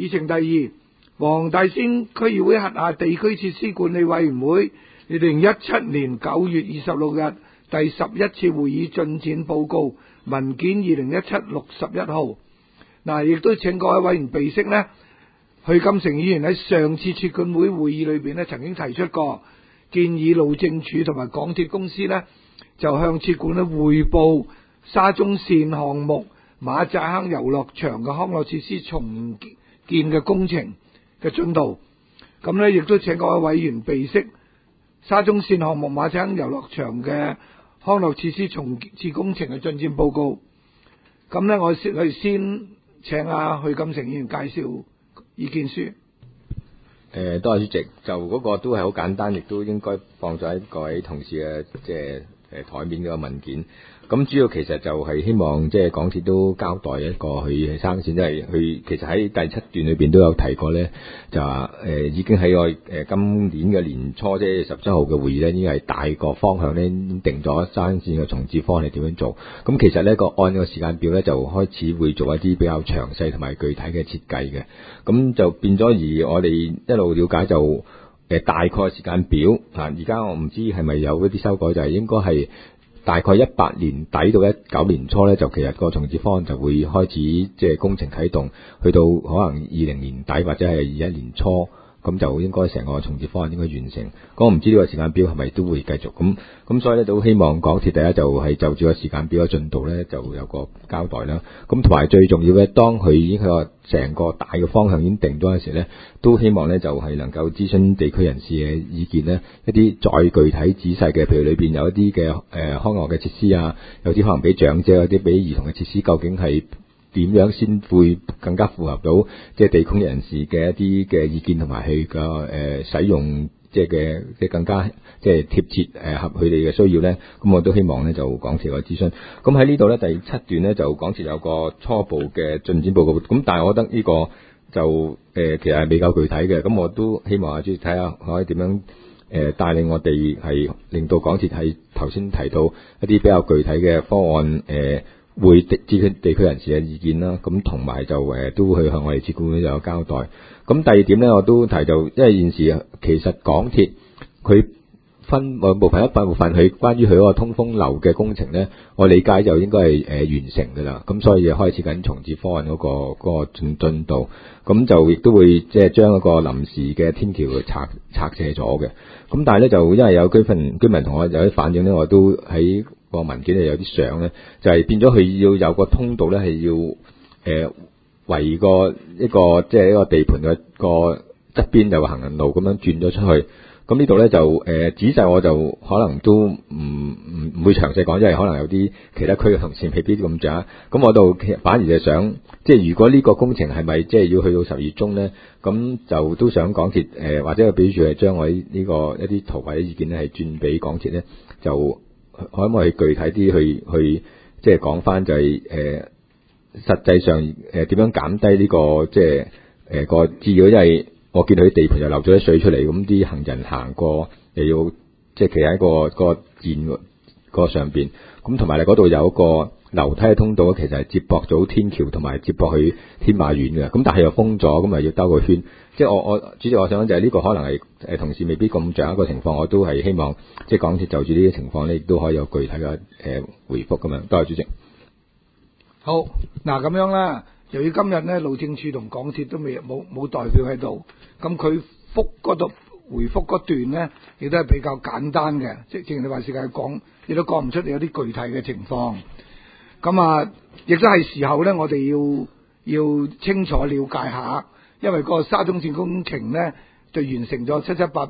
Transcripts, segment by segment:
議程第二，黃大仙區議會轄下地區設施管理委員會2017年9月26日第11次會議進展報告文件2017-61號。嗱，亦都請各位委員備悉呢，許金城議員喺上次設管會會議裏邊呢，曾經提出過建議路政署同埋港鐵公司呢，就向設管呢匯報沙中線項目馬扎坑遊樂場嘅康樂設施重建嘅工程嘅進度。咁呢，亦都請各位委員備悉沙中線項目馬扎坑遊樂場嘅康樂設施重建工程嘅進展報告。咁呢，我先請許金城議員介紹意見書。 多謝主席，就嗰個都係好簡單，亦都應該放咗喺各位同事嘅台面嘅文件。咁主要其實就係希望港鐵都交代一個佢生線，即係佢其實喺第7段裏邊都有提過咧，就話已經喺今年嘅年初17號嘅會議咧，已經係大個方向咧定咗生線嘅重置方案係點樣做。咁其實呢按個時間表咧就開始會做一啲比較詳細同埋具體嘅設計嘅。咁就變咗而我哋一路了解就大概時間表而家我唔知係咪有一啲修改，就係應該係大概18年底到19年初咧，就其實個重置方案就會開始工程啟動，去到可能20年底或者係21年初，咁就應該成個重置方案應該完成。咁我唔知呢個時間表係咪都會繼續咁所以咧都希望港鐵第一就係就住個時間表嘅進度咧就有個交代啦。咁同埋最重要嘅，當佢已經佢個成個大嘅方向已經定咗嘅時咧，都希望咧就係能夠諮詢地區人士嘅意見咧，一啲再具體仔細嘅，譬如裏邊有一啲嘅康樂嘅設施啊，有啲可能俾長者，有啲俾兒童嘅設施，究竟係點樣先會更加符合到地區人士嘅一啲嘅意見同埋佢嘅使用嘅更加貼切合佢哋嘅需要咧。咁我都希望咧就港鐵個諮詢。咁喺呢度咧第7段咧就港鐵有個初步嘅進展報告。咁但係我覺得呢個就其實係比較具體嘅。咁我都希望主席睇下可以點樣帶領我哋係令到港鐵係頭先提到一啲比較具體嘅方案會諮詢地區人士嘅意見啦。咁同埋就都會向我哋設管會有交代。咁第二點咧，我都提就因為現時其實港鐵佢分兩部分，一部分佢關於佢嗰個通風樓嘅工程咧，我理解就應該係完成㗎啦。咁所以開始緊重置方案嗰個進度。咁就亦都會將一個臨時嘅天橋拆卸咗嘅。咁但係咧就因為有居民同我有啲反映咧，我都喺個文件度有啲相咧，就係變咗佢要有個通道咧，係要圍個一個一個地盤嘅個側邊有個行人路咁樣轉咗出去。咁呢度咧就仔細我就可能都唔會詳細講，因為可能有啲其他區嘅同事未必咁掌握。咁我度反而就想，如果呢個工程係咪要去到12月中咧，咁就都想港鐵或者個標注係將我呢個一啲圖或者意見咧係轉俾港鐵咧，就可唔可以具體啲去講翻就係實際上點樣減低呢個個資料，因為我見到啲地盤又流咗啲水出嚟，咁啲行人行過又要企喺個電個上邊，咁同埋你嗰度有一個樓梯嘅通道，其實係接駁咗天橋同埋接駁去天馬苑嘅，咁但係又封咗，咁咪要兜個圈。我主席我想就係呢個可能係同事未必咁掌握個情況，我都係希望港鐵就住呢啲情況咧，亦都可以有具體嘅回覆咁樣。多謝主席。 好，嗱咁樣啦。由於今日咧路政署同港鐵都冇代表喺度，咁佢回覆嗰段咧，亦都係比較簡單嘅，正如你話事嘅講，亦都講唔出有啲具體嘅情況。咁亦都係時候咧，我哋要清楚了解下，因為個沙中線工程咧就完成咗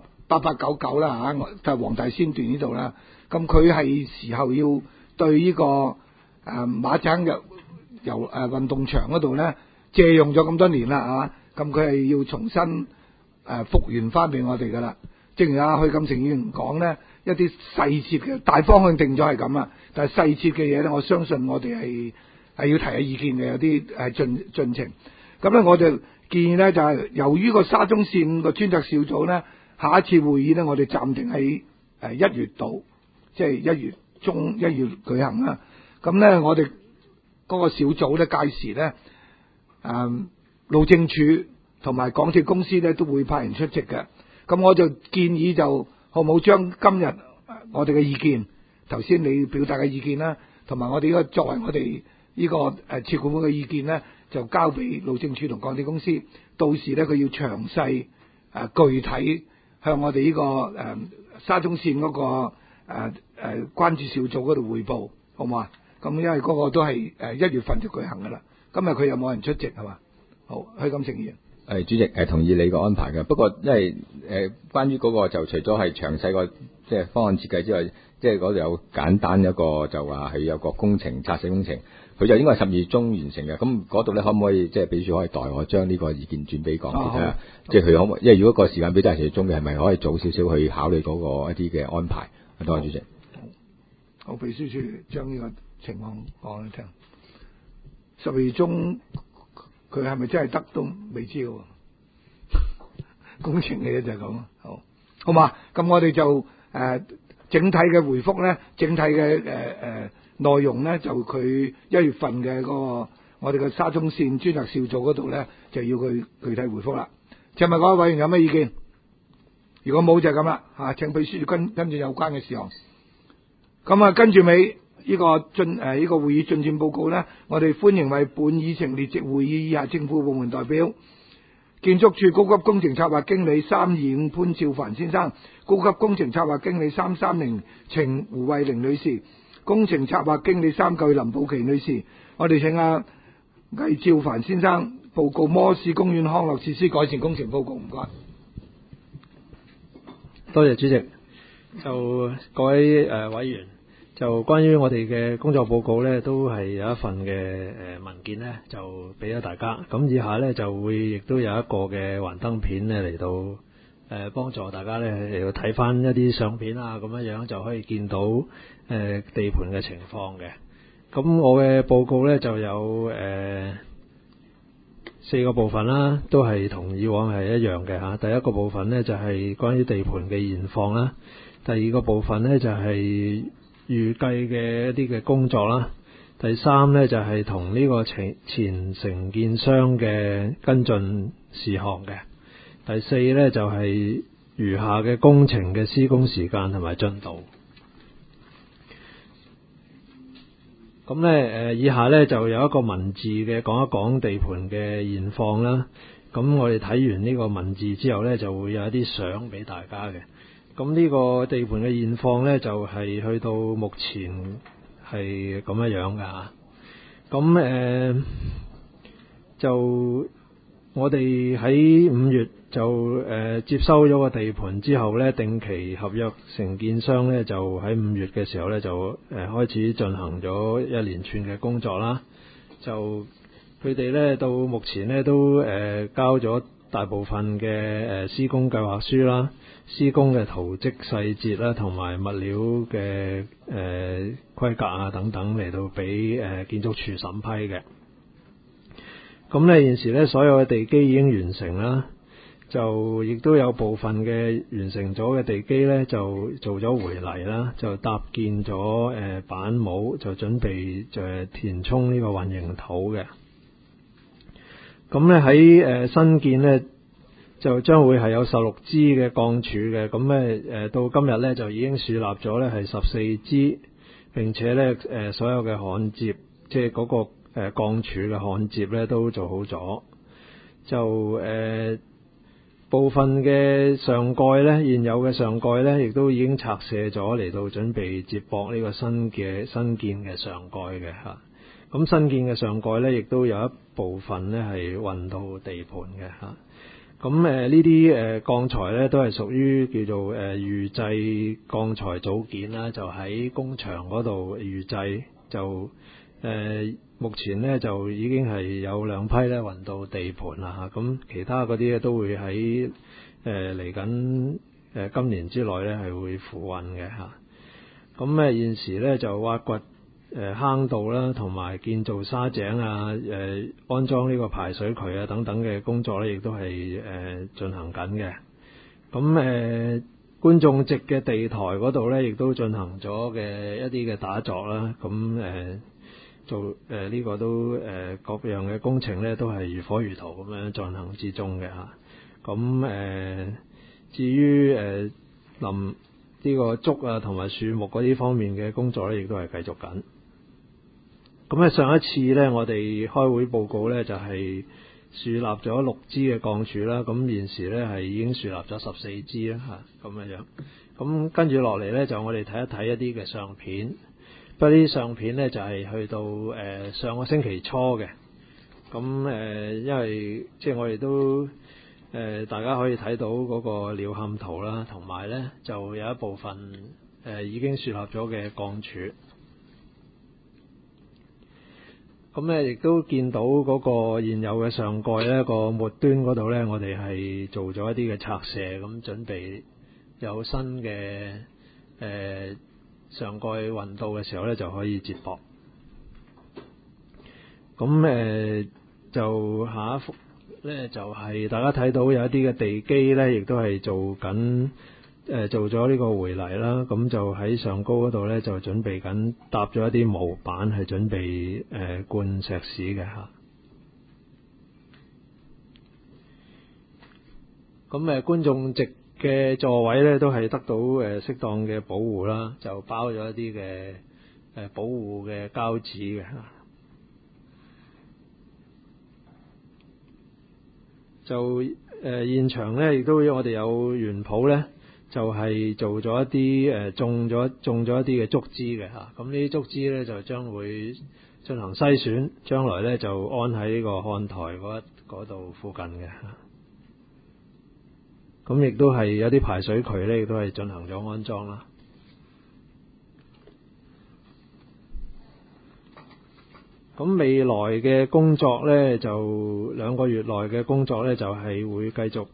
7788899啦就係黃大仙段呢度啦。咁佢係時候要對呢個馬扎坑運動場嗰度咧借用咗咁多年啦，咁佢係要重新復原翻俾我哋噶啦。正如許金城議員講咧，一啲細節嘅大方向定咗係咁啦，但係細節嘅嘢咧，我相信我哋係要提下意見嘅，有啲進程。咁咧，我哋建議咧就係由於個沙中線個專責小組咧，下一次會議咧，我哋暫定喺1月度，即係1月中1月舉行啦。咁咧，我哋嗰個小組咧，屆時咧，路政署同埋港鐵公司咧都會派人出席嘅。咁我就建議就好唔好將今日我哋嘅意見，頭先你表達嘅意見啦，同埋我哋呢個作為我哋呢個設管會嘅意見咧，就交俾路政署同港鐵公司，到時咧佢要詳細具體向我哋呢個沙中線嗰個關注小組嗰度匯報，好嘛？咁因為嗰個都係1月份就舉行噶啦，今日佢又冇人出席係嘛？好，許錦成議員。 主席同意你個安排嘅，不過因為關於嗰個就除咗係詳細個即係方案設計之外，即係嗰度有簡單一個就話係有個工程測試工程，佢就應該係12月中完成嘅。咁嗰度咧可唔可以即係俾住可以代我將呢個意見轉俾港鐵啊？即係佢可唔可以？因為如果個時間表真係12月中嘅，係咪可以早少少去考慮嗰個一啲嘅安排？多謝主席。 好，秘書處將呢個情況講你聽。12月中佢係咪真係得都未知喎？工程嘅嘢就係咁，好嘛？咁我哋就整體嘅回覆咧，整體嘅內容咧，就佢1月份嘅嗰個我哋嘅沙中線專責小組嗰度咧，就要佢具體回覆啦。請問各位委員有咩意見？如果冇就係咁啦，請秘書跟住有關嘅事項。咁跟住尾呢個會議進展報告咧，我哋歡迎為本議程列席會議以下政府部門代表：建築署高級工程策劃經理325潘兆凡先生，高級工程策劃經理330程胡慧玲女士，工程策劃經理392林寶琪女士。我哋請魏兆凡先生報告摩士公園康樂設施改善工程報告，唔該。 多謝主席。就各位委員，就關於我哋嘅工作報告呢，都係有一份嘅文件呢，就俾咗大家。咁以下呢，就會亦都有一個嘅幻燈片呢，嚟到幫助大家呢，嚟到睇翻一啲相片啊，咁樣就可以見到地盤嘅情況嘅。咁我嘅報告呢，就有4個部分啦，都係同以往係一樣嘅嚇。第一個部分呢，就係關於地盤嘅現況啦。第二個部分呢，就係預計嘅一啲嘅工作啦。第三呢，就係同呢個前承建商嘅跟進事項嘅。第四呢，就係餘下嘅工程嘅施工時間同埋進度。咁呢，以下呢，就有一個文字嘅講一講地盤嘅現況啦。咁我哋睇完呢個文字之後呢，就會有一啲相俾大家嘅。咁呢個地盤嘅現況呢，就係去到目前係咁樣㗎。咁就我哋喺5月就接收咗個地盤之後呢，定期合約承建商呢，就喺5月嘅時候呢，就開始進行咗一連串嘅工作啦。就佢哋呢，到目前呢，都交咗大部分嘅施工計劃書啦、施工嘅圖則細節啦，同埋物料嘅規格啊等等嚟到俾建築署審批嘅。咁呢，現時呢，所有嘅地基已經完成啦，就亦都有部分嘅完成咗嘅地基呢，就做咗回泥啦，就搭建咗板模，就準備填充呢個混凝土嘅。咁呢，喺新建呢，就將會係有16支嘅鋼柱嘅。咁呢，到今日呢，就已經樹立咗呢係14支，並且呢，所有嘅焊接，即係嗰個鋼柱嘅焊接呢，都做好咗。就部分嘅上蓋呢，現有嘅上蓋呢，亦都已經拆卸咗嚟到準備接駁呢個新建嘅上蓋嘅嚇。咁新建嘅上蓋呢，亦都有一部分呢係運到地盤嘅嚇。咁呢啲鋼材呢，都係屬於叫做預製鋼材組件啦，就喺工場嗰度預製，就目前呢，就已經係有2批呢運到地盤啦嚇。咁其他嗰啲呢，都會喺嚟緊今年之內呢係會付運嘅嚇。咁現時呢，就挖掘坑道啦，同埋建造沙井啊，安裝呢個排水渠啊等等嘅工作呢，亦都係進行緊嘅。咁觀眾席嘅地台嗰度呢，亦都進行咗嘅一啲嘅打鑿啦。咁做呢個都各樣嘅工程咧都係如火如荼咁樣進行之中嘅嚇。咁至於林呢個竹啊同埋樹木嗰啲方面嘅工作咧，亦都係繼續緊。咁喺上一次咧，我哋開會報告咧就係樹立咗6支嘅鋼柱啦。咁現時咧係已經樹立咗14支啦嚇，咁樣樣。咁跟住落嚟咧，就我哋睇一睇一啲嘅相片。不過呢啲相片咧就係去到上個星期初嘅。咁因為即係我哋都大家可以睇到嗰個鳥瞰圖啦，同埋咧就有一部分已經樹立咗嘅鋼柱。咁咧亦都見到嗰個現有嘅上蓋咧個末端嗰度咧，我哋係做咗一啲嘅拆卸，咁準備有新嘅上蓋運到嘅時候咧就可以接駁。咁就下一幅咧就係大家睇到有一啲嘅地基咧，亦都係做緊做咗呢個回泥啦。咁就喺上高嗰度咧就準備緊搭咗一啲模板，係準備灌石屎嘅嚇。咁觀眾席嘅座位咧都係得到適當嘅保護啦，就包咗一啲嘅保護嘅膠紙嘅嚇。就現場咧，亦都我哋有園圃咧，就係做咗一啲種咗一啲嘅竹枝嘅嚇。咁呢啲竹枝咧就將會進行篩選，將來咧就安喺呢個看台嗰度附近嘅嚇。咁亦都係有啲排水渠咧，亦都係進行咗安裝啦。咁未來嘅工作咧，就2個月內嘅工作咧，就係會繼續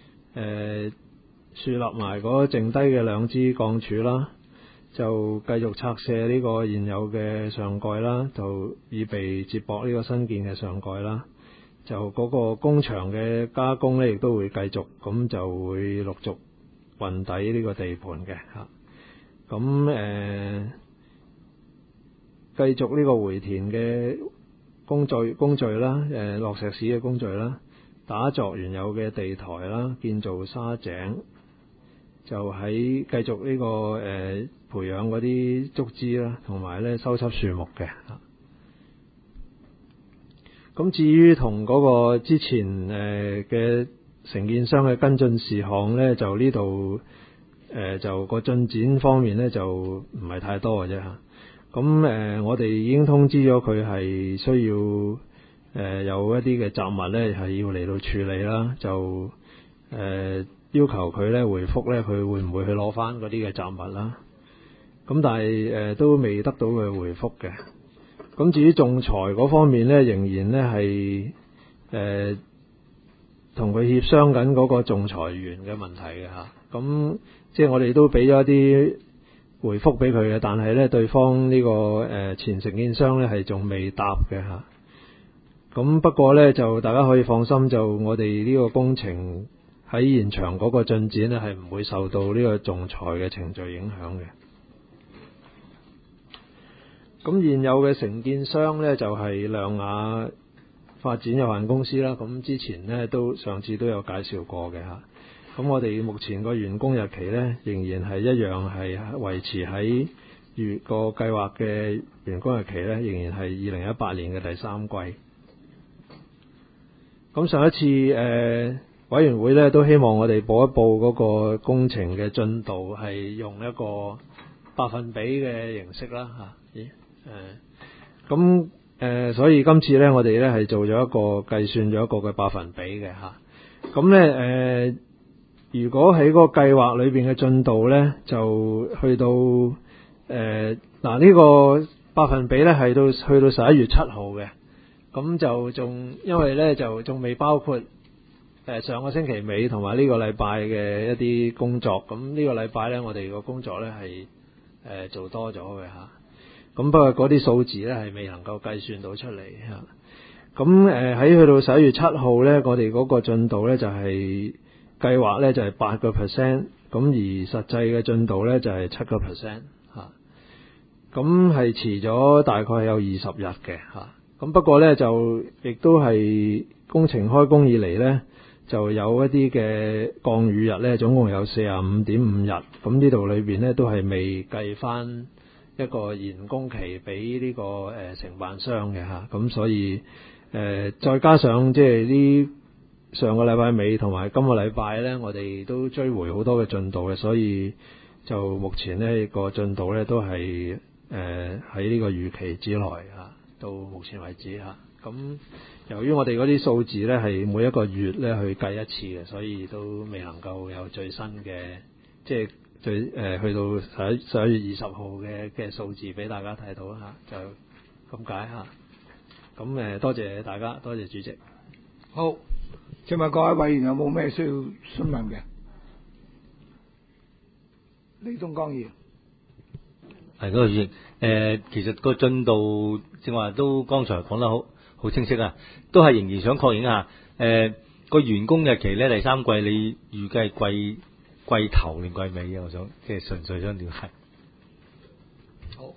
樹立埋嗰剩低嘅2支鋼柱啦，就繼續拆卸呢個現有嘅上蓋啦，就以備接駁呢個新建嘅上蓋啦。就嗰個工場嘅加工咧，亦都會繼續，咁就會陸續運抵呢個地盤嘅嚇。咁繼續呢個回填嘅工序啦，落石屎嘅工序啦，打鑿原有嘅地台啦，建造沙井，就喺繼續呢個培養嗰啲竹枝啦，同埋咧修葺樹木嘅。咁至於同嗰個之前嘅承建商嘅跟進事項咧，就呢度就個進展方面咧就唔係太多嘅啫嚇。咁我哋已經通知咗佢係需要有一啲嘅雜物咧係要嚟到處理啦，就要求佢咧回覆咧，佢會唔會去攞翻嗰啲嘅雜物啦？咁但係都未得到佢回覆嘅。咁至於仲裁嗰方面咧，仍然咧係同佢協商緊嗰個仲裁員嘅問題嘅嚇。咁即係我哋都俾咗一啲回覆俾佢嘅，但係咧對方呢個前承建商咧係仲未答嘅嚇。咁不過咧就大家可以放心，就我哋呢個工程喺現場嗰個進展咧係唔會受到呢個仲裁嘅程序影響嘅。咁現有嘅承建商咧就係亮雅發展有限公司啦。咁之前咧上次都有介紹過嘅嚇。咁我哋目前個完工日期咧仍然係一樣係維持喺個計劃嘅完工日期咧，仍然係2018年嘅第3季。咁上一次委員會咧都希望我哋報一報嗰個工程嘅進度，係用一個百分比嘅形式啦嚇。所以今次咧我哋咧係做咗一個計算咗一個嘅百分比嘅嚇。咁咧如果喺嗰個計劃裏邊嘅進度咧，就去到呢個百分比咧係去到11月7號嘅。咁就仲因為咧就仲未包括上個星期尾同埋呢個禮拜嘅一啲工作。咁呢個禮拜咧我哋個工作咧係做多咗嘅嚇。咁不過嗰啲數字咧係未能夠計算到出嚟嚇。咁喺去到11月7號咧，我哋嗰個進度咧就係計劃咧就係8%，咁而實際嘅進度咧就係7%嚇。 咁係遲咗大概有20日嘅嚇。咁不過呢，就亦都係工程開工以嚟呢，就有一啲嘅降雨日呢，總共有45.5日。咁呢度裏邊呢，都係未計翻一個延工期俾呢個承辦商嘅嚇。咁所以再加上即係呢上個禮拜尾同埋今個禮拜呢，我哋都追回好多嘅進度嘅，所以就目前呢個進度呢，都係喺呢個預期之內嚇。到目前為止嚇，咁由於我哋嗰啲數字呢係每一個月呢去計一次嘅，所以都未能夠有最新嘅，即係去到11月20號嘅數字俾大家睇到嚇，就咁解嚇。咁多謝大家，多謝主席。 好，請問各位委員有冇咩需要詢問嘅？李東江議員。 係嗰個主席，其實個進度正話都剛才講得好清晰啊，都係仍然想確認一下，個完工日期咧第三季你預計係季頭定季尾啊？我想即係純粹想了解。 好，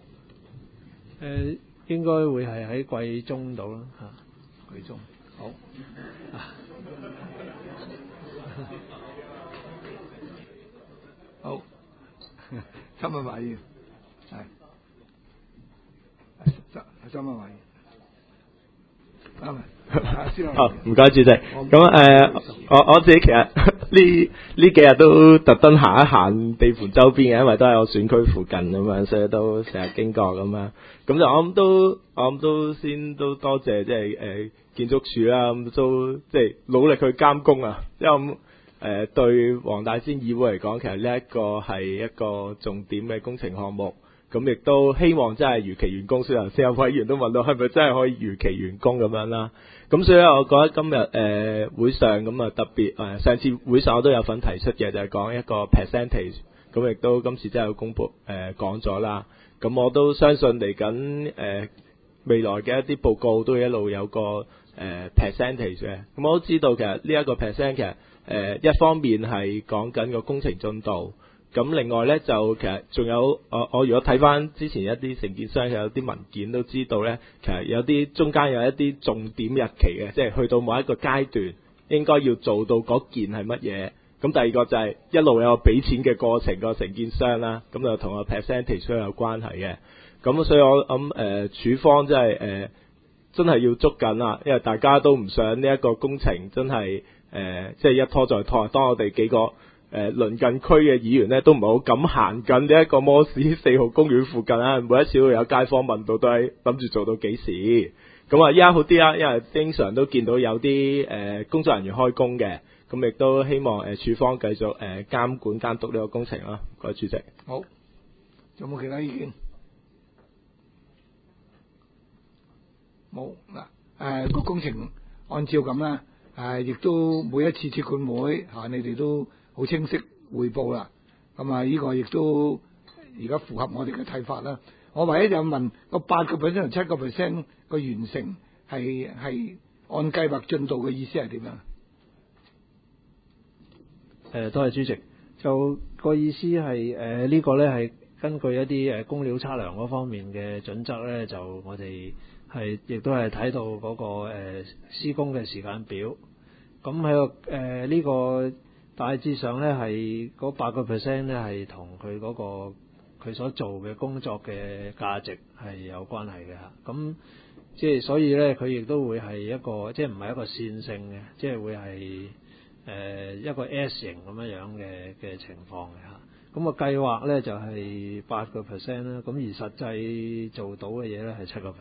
應該會係喺季中度啦嚇，季中。好。 好，陳文華議員。張文華， 唔該主席。咁我自己其實呢幾日都特登行一行地盤周邊嘅，因為都係我選區附近咁樣，所以都成日經過咁樣。咁就我諗都先都多謝即係建築署啦，咁都即係努力去監工啊。因為對黃大仙議會嚟講，其實呢一個係一個重點嘅工程項目。咁亦都希望真係如期完工，所以頭先有委員都問到係咪真係可以如期完工咁樣啦。咁所以我覺得今日會上咁啊特別上次會上我都有份提出嘅，就係講一個 percentage。咁亦都今次真係有公佈講咗啦。咁我都相信嚟緊未來嘅一啲報告都一路有個percentage 嘅。咁我都知道其實呢一個 percent 其實一方面係講緊個工程進度。咁另外呢，就其實仲有我如果睇翻之前一啲承建商有啲文件都知道呢，其實有啲中間有一啲重點日期嘅，即係去到某一個階段應該要做到嗰件係乜嘢。咁第二個就係一路有個俾錢嘅過程，個承建商啦，咁就同個 percentage 都有關係嘅。咁所以我諗署方真係要捉緊啦，因為大家都唔想呢一個工程真係即係一拖再拖。當我哋幾個鄰近區嘅議員咧都唔係好敢行近呢一個摩士4號公園附近啊！每一次都有街坊問到，都係諗住做到幾時？咁啊，依家好啲啦，因為經常都見到有啲工作人員開工嘅，咁亦都希望署方繼續監管監督呢個工程啦。唔該，主席。 好，有冇其他意見？冇嗱，個工程按照咁啦，亦都每一次設管會你哋都好清晰匯報啦，咁呢個亦都而家符合我哋嘅睇法啦。我唯一就問個8%同7%個完成係按計劃進度嘅意思係點樣？ 多謝主席。就個意思係呢個呢係根據一啲工料測量嗰方面嘅準則呢，就我哋亦都係睇到嗰個施工嘅時間表。咁喺個呢個大致上咧係嗰8%咧係同佢嗰個佢所做嘅工作嘅價值係有關係嘅嚇。咁即係所以咧佢亦都會係一個即係唔係一個線性嘅，即係會係一個 S 型咁樣嘅情況嘅嚇。咁個計劃咧就係8%啦，咁而實際做到嘅嘢咧係7%。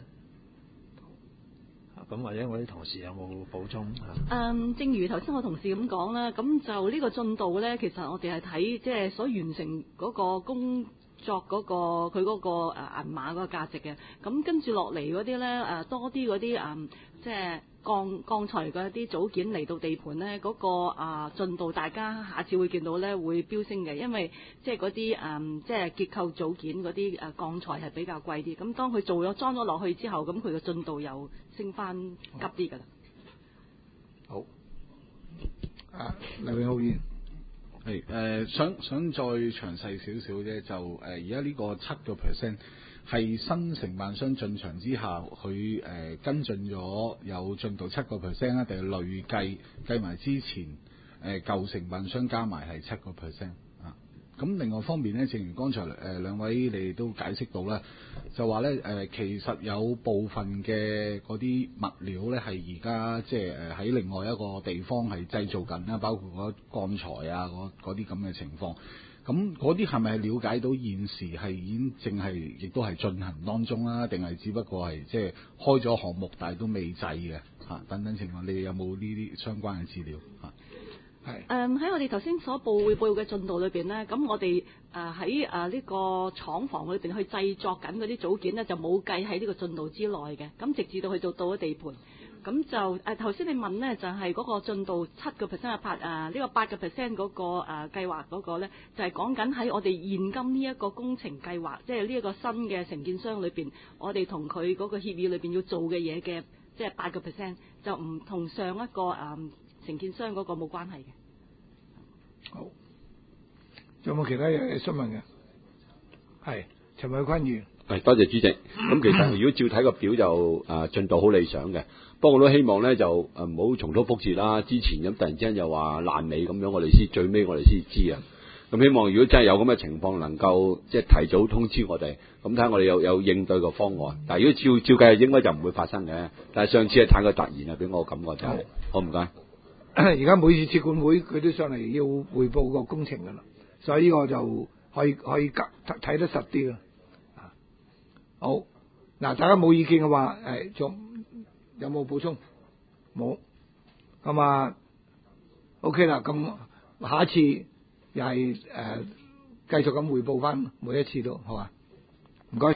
咁或者我啲同事有冇補充？ 正如頭先我同事咁講啦，咁就呢個進度咧，其實我哋係睇即係所完成嗰個工作嗰個佢嗰個銀碼嗰個價值嘅。咁跟住落嚟嗰啲咧多啲嗰啲即係鋼材嘅一啲組件嚟到地盤咧，嗰個進度大家下次會見到咧會飆升嘅，因為即係嗰啲即係結構組件嗰啲鋼材係比較貴啲。咁當佢做咗裝咗落去之後，咁佢嘅進度又升翻急啲㗎啦。 好，黎永浩議員。 係想再詳細少少啫，就而家呢個7%， 係新承辦商進場之下，佢跟進咗有進度7%啊，定係累計埋之前舊承辦商加埋係7%啊。咁另外方面呢，正如剛才兩位你哋都解釋到啦，就話呢其實有部分嘅嗰啲物料呢係而家即係喺另外一個地方係製造緊啦，包括嗰鋼材啊嗰啲咁嘅情況。咁嗰啲係咪了解到現時係已經淨係亦都係進行當中啦，定係只不過係即係開咗項目但係都未製嘅等等情況？你哋有冇呢啲相關嘅資料喺我哋頭先所匯報嘅進度裏邊呢，咁我哋喺呢個廠房裏邊去製作緊嗰啲組件呢，就冇計喺呢個進度之內嘅。咁直至到去到咗地盤，咁就頭先你問呢，就係嗰個進度7%嘅呢個8%嗰個計劃嗰個呢，就係講緊喺我哋現今呢一個工程計劃，即係呢一個新嘅承建商裏邊，我哋同佢嗰個協議裏邊要做嘅嘢嘅，即係8%，就唔同上一個承建商嗰個冇關係嘅。 好，仲有冇其他嘢詢問嘅？係陳偉坤議員。 係，多謝主席。咁其實如果照睇個表就進度好理想嘅，不過我都希望咧就唔好重蹈覆轍啦。之前咁突然之間又話爛尾咁樣，我哋最尾我哋先知啊。咁希望如果真係有咁嘅情況，能夠即係提早通知我哋，咁睇下我哋有應對個方案。但係如果照計應該就唔會發生嘅。但係上次係太過突然啊，俾我感覺就係好唔該。 而家每次設管會佢都上嚟要匯報個工程噶啦，所以呢個就可以睇得實啲啦。好，嗱，大家冇意見嘅話，仲有冇補充？冇，咁啊 OK 啦。咁下一次又係繼續咁匯報翻每一次都好啊。唔該。